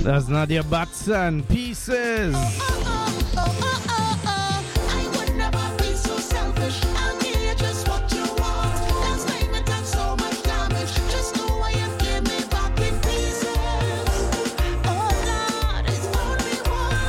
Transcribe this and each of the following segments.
That's Nadia Batson, Pieces. I would never be so selfish. I'll give you just what you want. Last time it done so much damage. Just know why you give me back in pieces. Oh Lord, it's only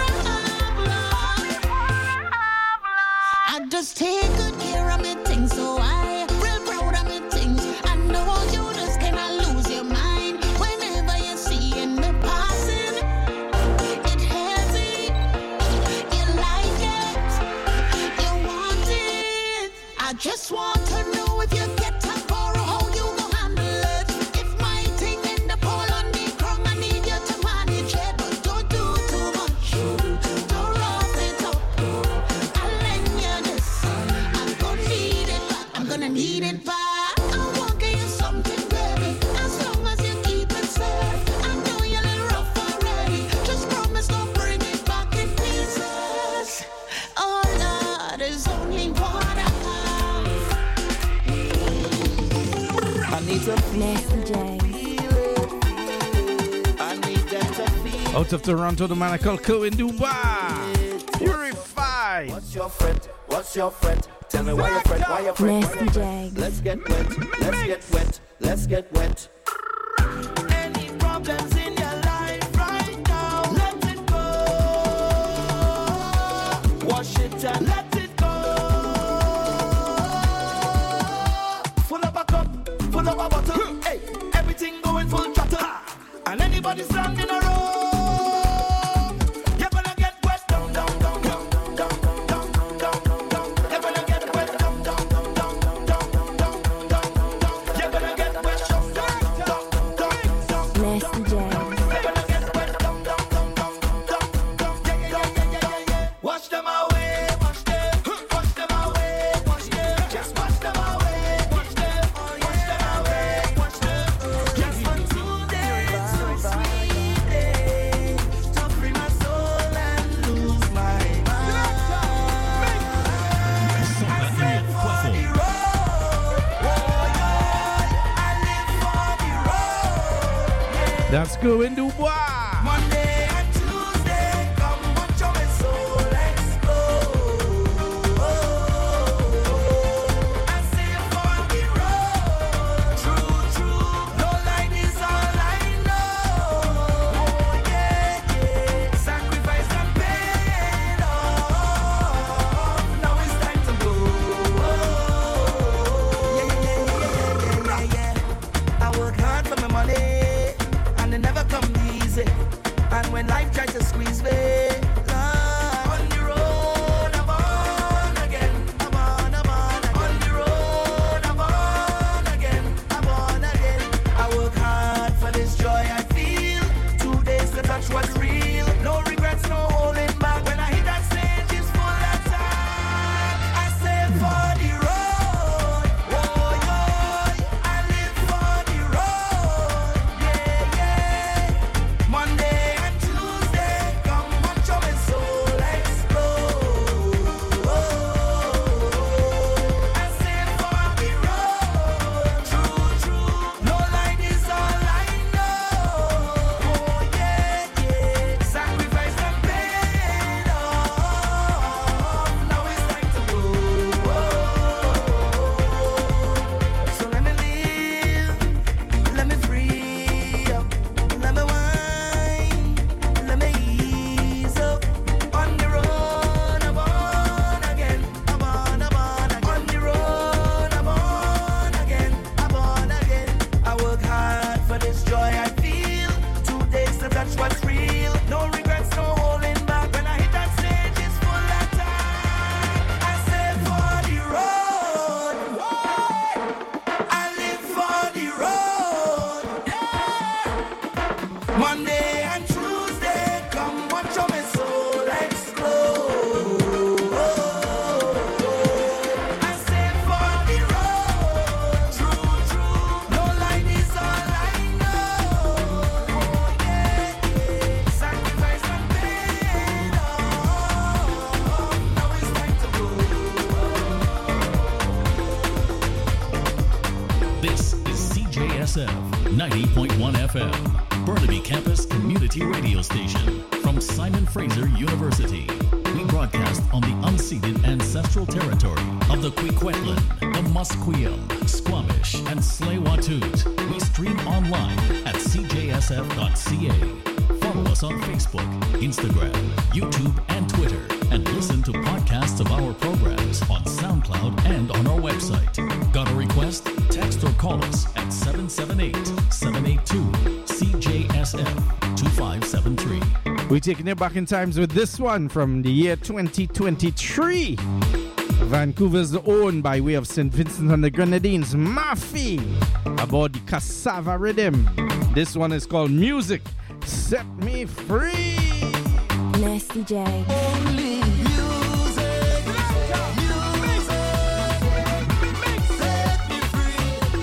one. I just take good care of me things, so I real proud of me things. I know you just cannot lose your mind whenever you see in me passing. It heavy, you like it, you want it. I just want to know if you get to borrow, how you gon' handle it. If my thing in the pole on the ground, I need you to manage it, but don't do too much. Don't rough it up. I'll lend you this. I'm gonna need it back. I'm gonna need it back. I won't give you something, baby, as long as you keep it safe. I know you're a little rough already. Just promise don't bring it back in pieces. Oh Lord, there's only one I have. I need to Nasty J. I need them to feel. Out of Toronto, the man I call Cohen Dubai. Purified. What's your fret? What's your fret? Tell me why you fret, why you fret, why Nasty you fret. J. Let's get wet, let's get wet, let's get wet. Any problems in your life right now, let it go. Wash it and let it go. Full up a cup, full up a bottle. Hey, everything going full throttle. And anybody standing a row, you're gonna get wet. Down, down, down, down, down, down, down, down, down. You're gonna get wet. Down, down, down, down, down, down, down, down. You're gonna get wet. Down, down, down, down, down. Nasty J. You're gonna get wet. Down, down, down, down, down, down. Yeah, yeah, yeah, yeah, yeah, yeah. Wash them away, wash them. Wash them away, wash them. Just wash them away, wash them. Wash them away, wash them. Just for today, so sweet day, to free my soul and lose my mind. I live for the road, oh yeah. I live for the road. That's Cohen Dubai. Monday and Tuesday, come watch how my soul explode. I say for the road, true, true. No light is all I know. Oh yeah, yeah. Sacrifice and pain off. Now it's time to go. Yeah. I work hard for my money, and it never come easy. And when life tries to squeeze me, on the road, I'm on again. I'm on again. On the road, I'm on again. I'm on again. I work hard for this joy I feel. 2 days to touch what's real. No regrets, no holding back. When I hit that stage, it's full of time. I say for the road, oh yeah. I live for the road, yeah, yeah. Monday and Tuesday, come watch how my soul explode. I say for the road, true, true. No light is all I know. Oh yeah, yeah. Sacrifice and pain off. Now it's time to go. So let me live, let me free up, let me wine, let me ease up. On the road, I'm on again. I'm on again. On the road, I'm on again. I'm on again. I work hard for this joy I feel. 2 days to touch what's real. No regrets, no holding back. When I hit that stage, it's full of time. I say for the road. I live for the road. Monday and Tuesday, come watch how my soul explode. I say for the road, true, true. No light is all I know. Oh yeah, yeah. Sacrifice and pain off. Now it's time to go. This is CJSF 90.1 FM. Burnaby Campus Community Radio Station from Simon Fraser University. We broadcast on the unceded ancestral territory of the Kwikwetlan, the Musqueam, Squamish, and Tsleil-Waututh. We stream online at cjsf.ca. Follow us on Facebook, Instagram, YouTube, and Twitter, and listen to podcasts of our programs on SoundCloud and on our website. Got a request? Text or call us at 778-782-CJSF-2573. We're taking it back in times with this one from the year 2023. Vancouver's own, by way of St. Vincent and the Grenadines, Mafi, about the cassava rhythm. This one is called Music Set Me Free. Nasty J. Only music, set me free,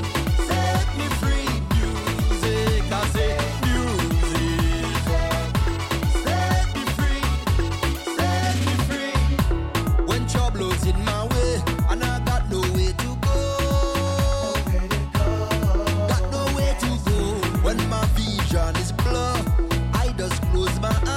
music, I say music, set me free, when trouble's in my way, and I got nowhere to go, when my vision is blurred, I just close my eyes.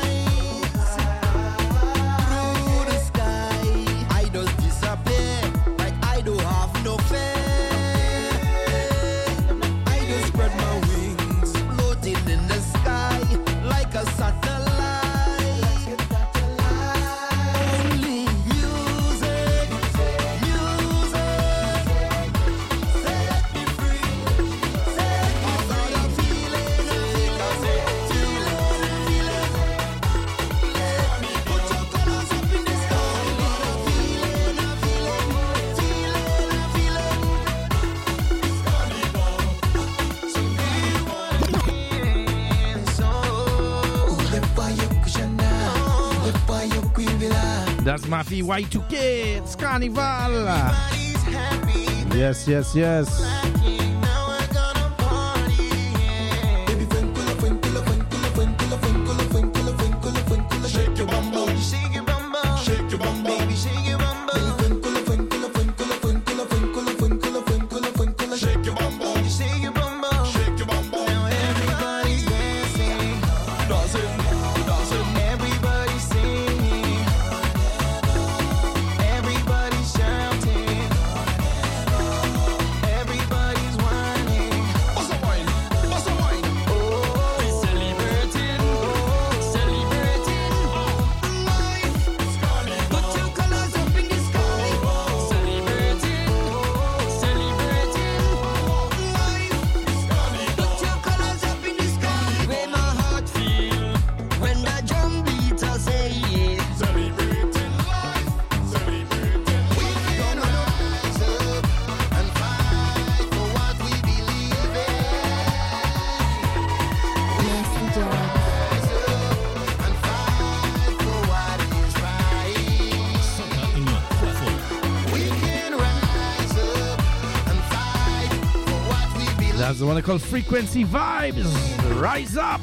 That's Mafi Y2K. It's Carnival. Yes, yes, yes. That's the one called Frequency Vibes. Rise up.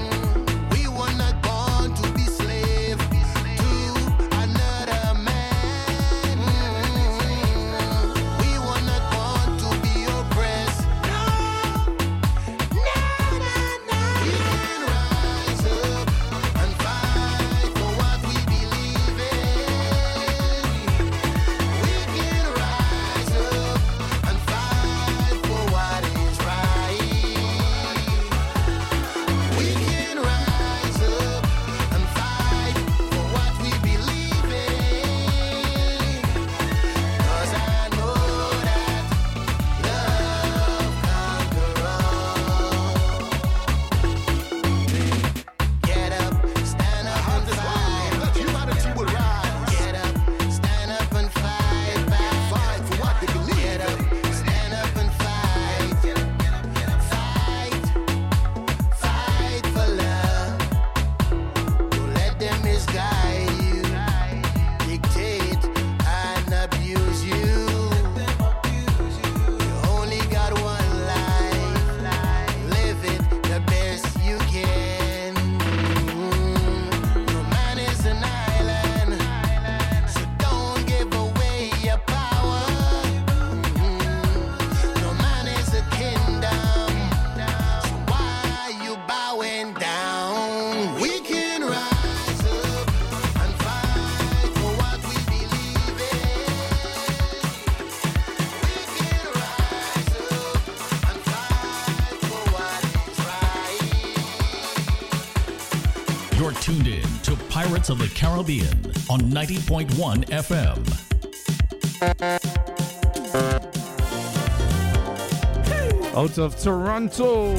We were not born to be slave to another man. went down, we can rise up and fight for what we believe in. We can rise up and fight for what is right. You're tuned in to Pirates of the Caribbean on 90.1 FM. Out of Toronto,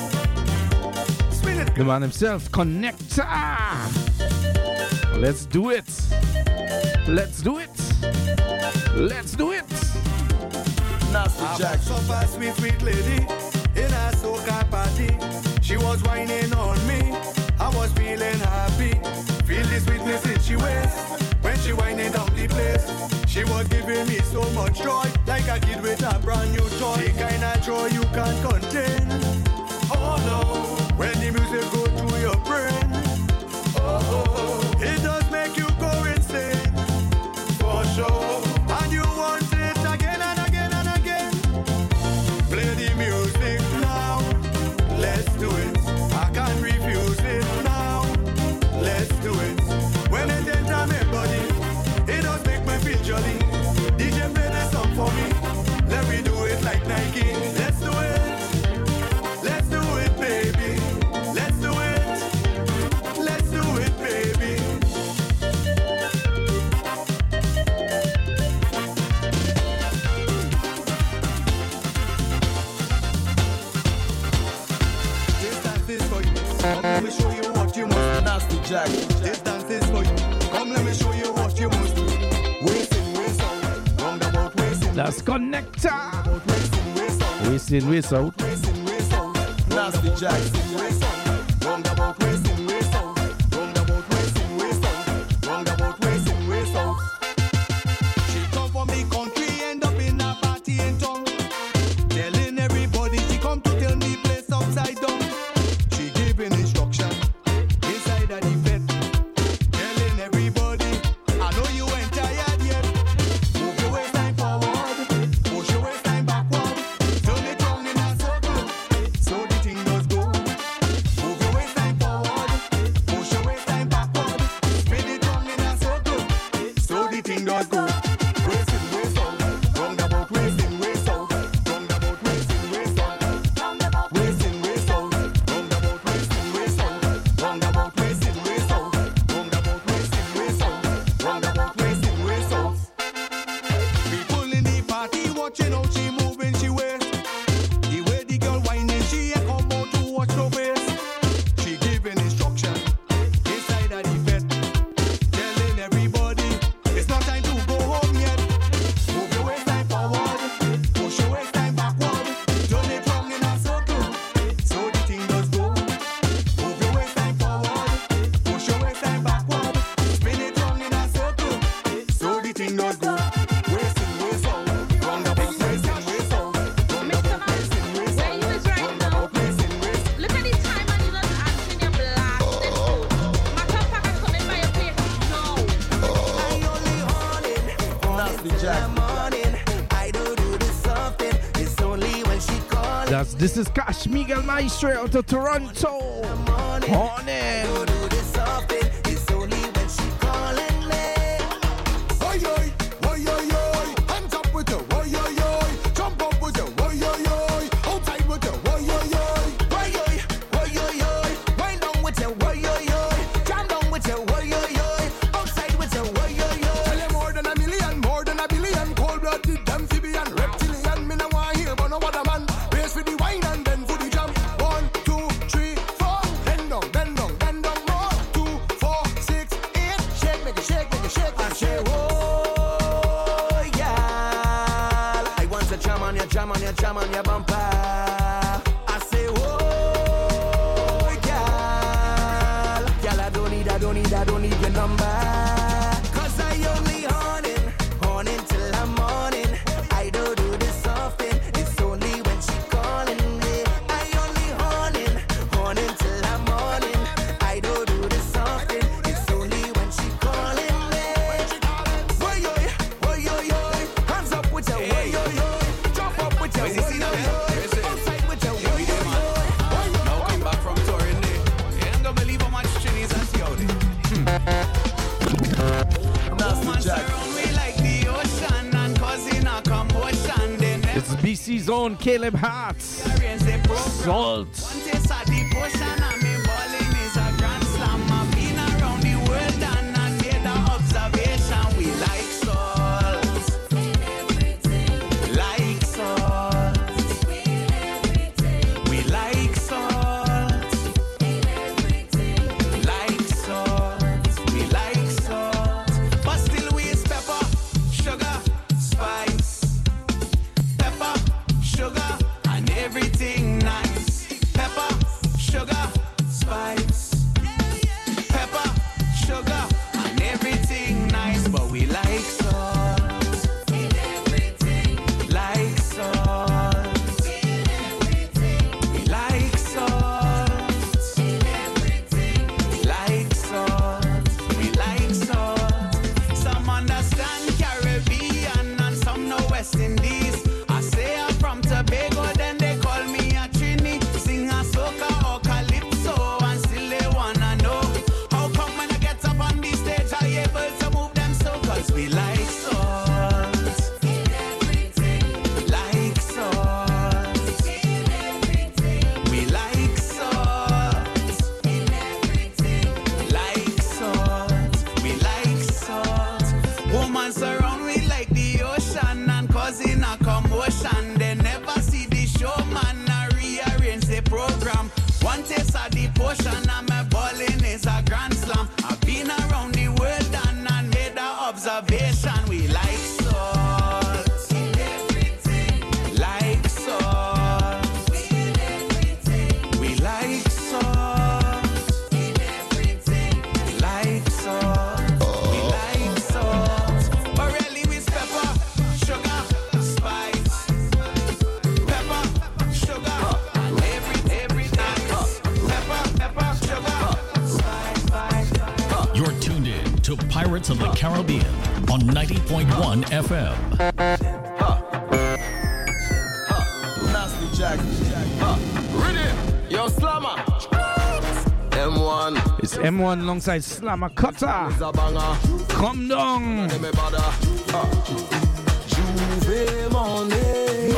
the man himself, Connector. Let's do it. Let's do it. Let's do it. Nasty Jack. So fast, sweet, sweet lady in a soca party. She was whining on me. I was feeling happy. Feel the sweetness in she waist when she whining down the place. She was giving me so much joy, like a kid with a brand new toy. The kind of joy you can't contain. Oh no, when the music goes through your brain. Oh, it does make you go insane. For sure. And you want it again and again and again. Play the music now. Let's do it. I can't refuse it now. Let's do it. When it enters my body, it does make me feel jolly. DJ play the song for me. Let me do it like Nike. Let's do it. Let's do it, baby. Let's do it. Let's do it, baby. This dance is for you. Come let me show you what you must. Nasty Jack. This dance is for you. Come let me show you what you must do. Waist in, waist out. Roundabout, waist in. That's Connector. Waist in, waist out. Waist in, waist out. Waist in, waist out. Nasty Jack. Waist out. Roundabout, waist in, waist out. Roundabout, waist in, waist out. Roundabout, waist in, waist out. She come from the country, end up in a party in town. Telling everybody she come to turn the place upside down. She giving instruction inside of the bed. Telling everybody, I know you ain't tired yet. Move your waistline forward, push your waistline backward. Turn it round in a circle, so the thing does go. Move your waistline forward, push your waistline backward. Spin it round in a circle, so the thing does go. Waist in, waist out, roundabout, waist in, waist out, roundabout, waist in, waist out, waist in, waist out, roundabout, waist in, waist out, roundabout, waist in, waist out, roundabout, waist in, waist out, roundabout, waist in, waist out. People in the party watching how she moving, she waist. The way the girl whining, she ain't come out to watch no face. She giving instruction inside of the bed, telling everybody it's not time to go home yet. Move your waistline forward, push your waistline backward, turn it round in a circle, so the thing does go. Move your waistline forward, push your waistline backward, spin it round in a circle, so the thing does go. Waist in, waist out, roundabout, waist in, waist out, roundabout, waist in, waist out, roundabout, waist in, waist out. Look at the time and you just answering your blast. Matter of fact, I come in by your place. No. I only horning till the morning. I don't do this something. It's only when she calling. This is Cash Miguel Maestro out of Toronto. Horning. Don't do this something. It's only when she calling me. Oi oi, oi oi oi. Hands up with your oi oi oi. Jump up with your oi oi oi. Outside with your oi oi oi. Oi oi, oi oi oi. Wind down with your oi oi oi. Jam down with your oi oi oi. Outside with your oi oi oi. Tell you more than a million, more than a billion. Cold-blooded, amphibian, reptilian. Me no want hear but no other man. Race for the wine and then for the jam. 1, 2, 3, 4. Bend down, bend down, bend down more. 2, 4, 6, 8. Shake, make it shake, make it shake. I say, oh, yeah. I want to jam on your, jam on your, jam on your bumper. I say, oh, yeah. Girl, I don't need your number. 'Cause I only horning till I'm morning. I don't do this often. It's only when she calling me. I only horning till I'm morning. I don't do this often. It's only when she calling me. Oi oi, oi oi oi. Hands up with your oi oi oi. Jump up with your oi oi oi. It's BC's own Caleb Hart. Salt. Pirates of the Caribbean on 90.1 FM. Nasty Jack. Ready? Yo, Slammer. M1. It's M1 alongside Slammer Cutter. Come down. Juve money.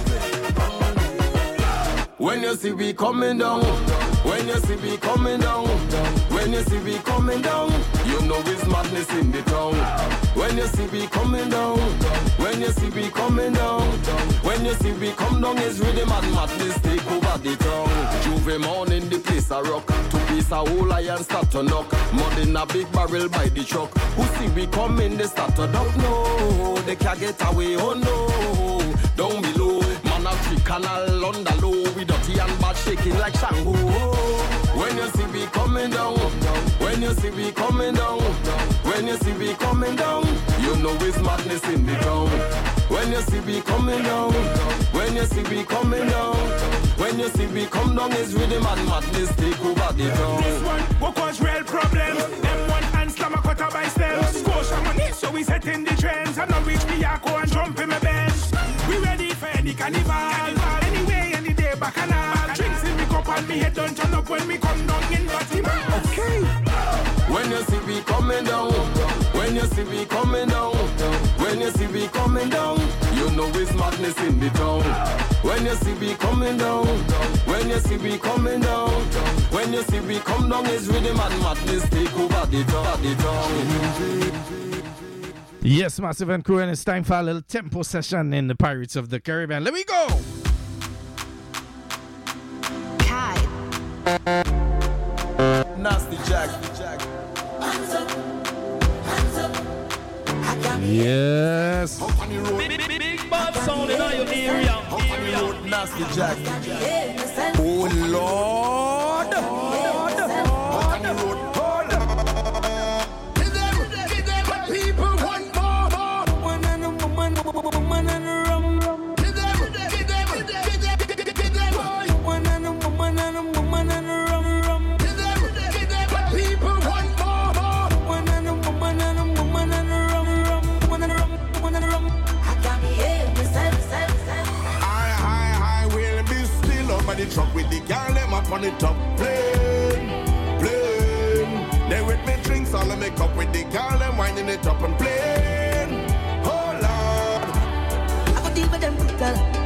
When you see we coming down, when you see we coming down, when you see we coming down, you know it's madness in the town. When you see we coming down, when you see we coming down, when you see we come down, it's really madness take over the town. Juve morning the place a rock, two piece a whole iron start to knock, mud in a big barrel by the truck. Who see we coming they start to duck, no, they can't get away, oh no, down below. Man a three canal on the low, we dirty and bad shaking like Shango. When you see we coming down, when you see we coming down, when you see we coming down, you know it's madness in the town. When you see we coming down, when you see we coming down, when you see we come down, it's really madness take over the town. This one, what cause real problems? M1 and Slammer Cutter by stealth. Scotia money, so we set in the trends. I know reach me, I go and jump in my bench. We ready for the carnival. Anyway, any day bacchanal. Drinks in me cup and me head don't turn up when me come down in Fatima. Okay. When you see we coming down, when you see we coming down, when you see we coming down, you know it's madness in the town. When you see we coming down, when you see we coming down, when you see we come down, it's really madness take over the town. Yes, Massive and Crew, and it's time for a little tempo session in the Pirates of the Caribbean. Let me go! Kai. Nasty Jack. Yes. Big bad sound in your area. Nasty Jack. Oh Lord. Give them people one more. One and a woman and a rum. Give them one and a woman and a rum. Give them people one more. One and a woman and a rum. One and a rum. I got me here, I will be still up by the truck with the girl them up on the top plane. They with me drinks all I make up with the girl them winding it up and playing. Oh Lord, I go deep with them girl.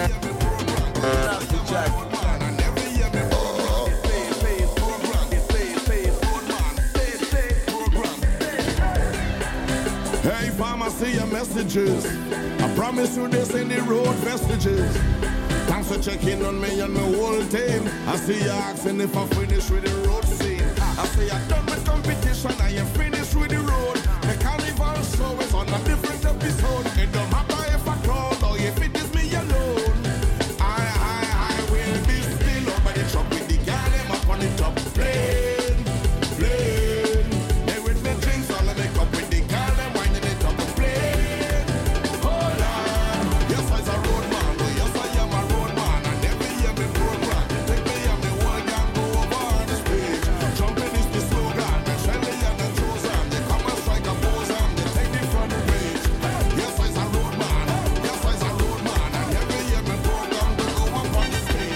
Hey, farmer, see your messages. I promise you this in the road vestiges. Thanks for checking on me and my whole team. I see you asking if I finish with the road scene. I say I'm done with competition, I am finished with the road. The carnival show is on a different episode. It don't matter if I call or if it is me alone. I will be still up by the truck with the girl them up on the top plane. They with me drinks all I make up with the girl them winding it up the plane. Hold on, yes I'm a road man, but yes I am a road man. I never hear me program. Take me and me one gang go over the stage. Jumping is the slogan, the Shelly and the Chosen. They come and strike a pose and they take the front page. Yes I'm a road man, yes I'm a road man. I never hear me program to go up on the stage.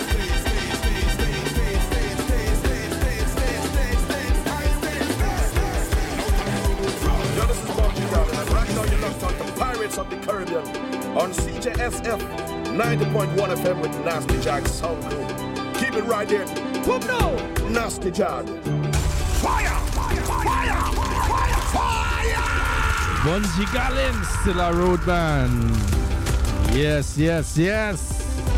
Yo, this is Marky Down, and right now you're locked on the Pirates of the Caribbean on CJSF 90.1 FM with Nasty Jag Sound Crew. Keep it right there. Boom now, Nasty Jag. Fire! Fire! Fire! Fire! Fire! Bunji Garlin, still a road band. Yes, yes, yes.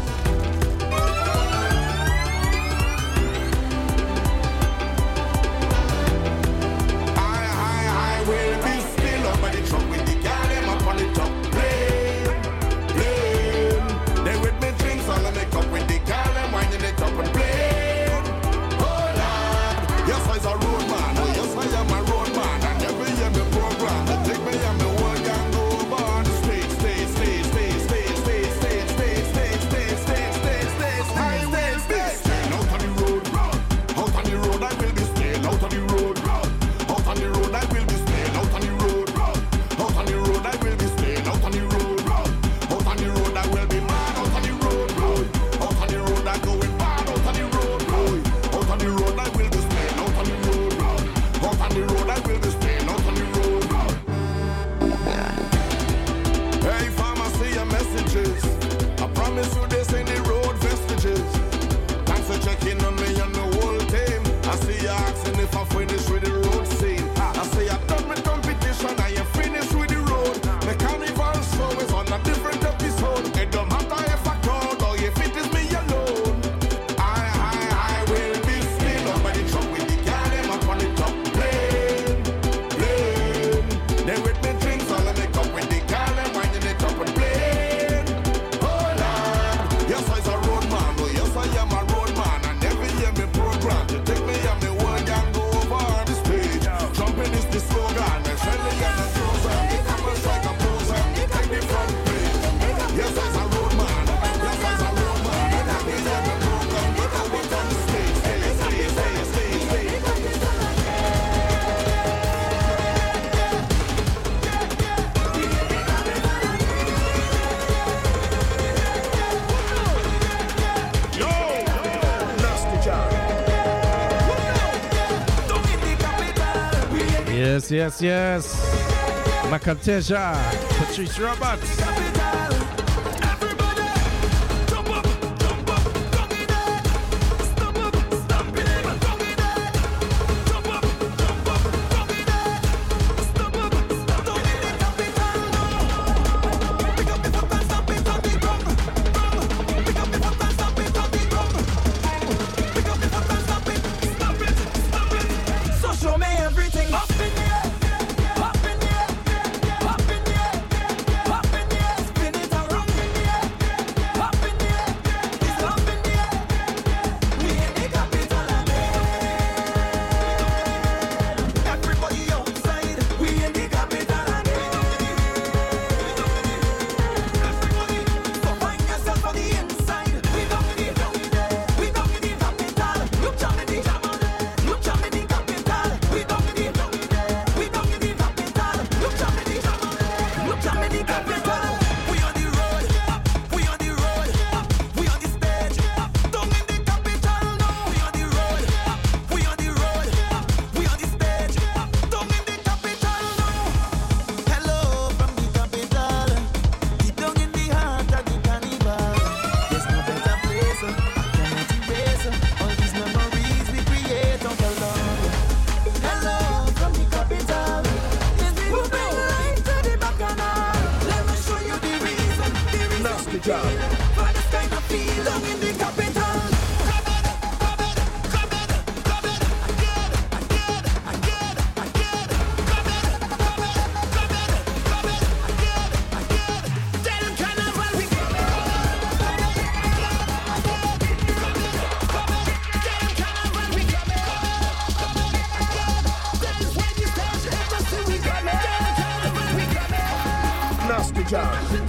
I will be still up by the truck with the girl them up on the top plane. They with me drinks all I make up with the girl them winding it up and plane. Hold on, yes I'm a road man, oh yes I am a road man. I never hear me program. They take me and me one gang go over on the stage. I will be still out on the road. Out on the road I will be still out on the road. Out on the road I will be staying out on the road. Out on the road I will be staying out on the road. Out on the road I will be mad out on the road. Out on the road I going bad out on the road. Out on the road I will be staying out on the road. Out on the road I will be staying out on the road. Hey farmer, see your messages. I promise you this ain't the road vestiges. Thanks for checking on me and the whole team. I see you asking if I finish with the road scene. I say I'm done with competition, I am finished with the road. The carnival show is on a different episode. It don't matter if I call or if it is me alone. I will be still up by the truck with the girl them up on the top plane. They with me drinks all I make up with the girl them winding it up and plane. Hold on, yes I'm a road man, but yes I am a road man. I never hear me program. You take me and me one gang go over on the stage. Jumping is the slogan, the Shelly and the Chosen. They come and strike a pose and they take the front page. Yes I'm a road man, yes I'm a road man. I never hear me program. You go up on the stage. Yo, Nasty Jag. Yes, yes, yes. Makateja, Patrice Roberts. So show me everything up in the air, up in the air, up in the air, up in the air. for this kind of feel down in the capital. Nasty Jam.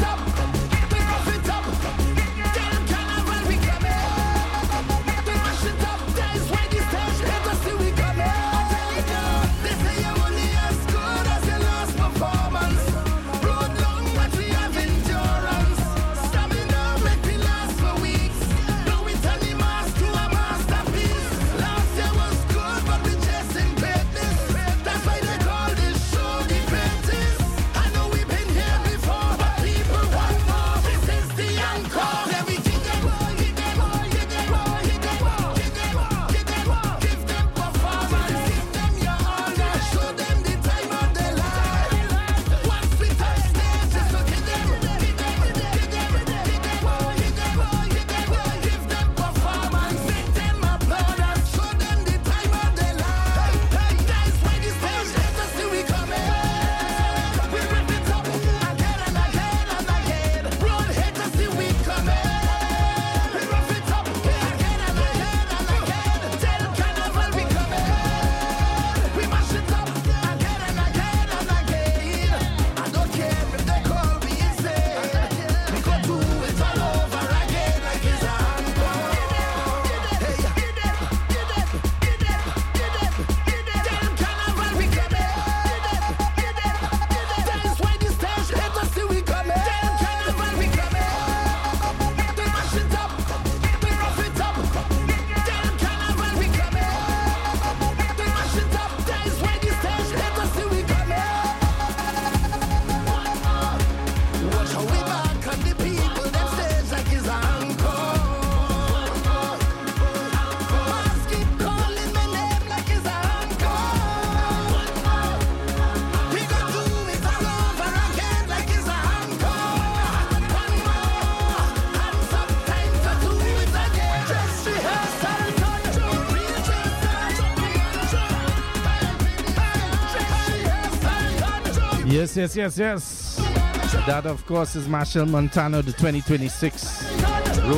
Yes. That, of course, is Marshall Montano, the 2026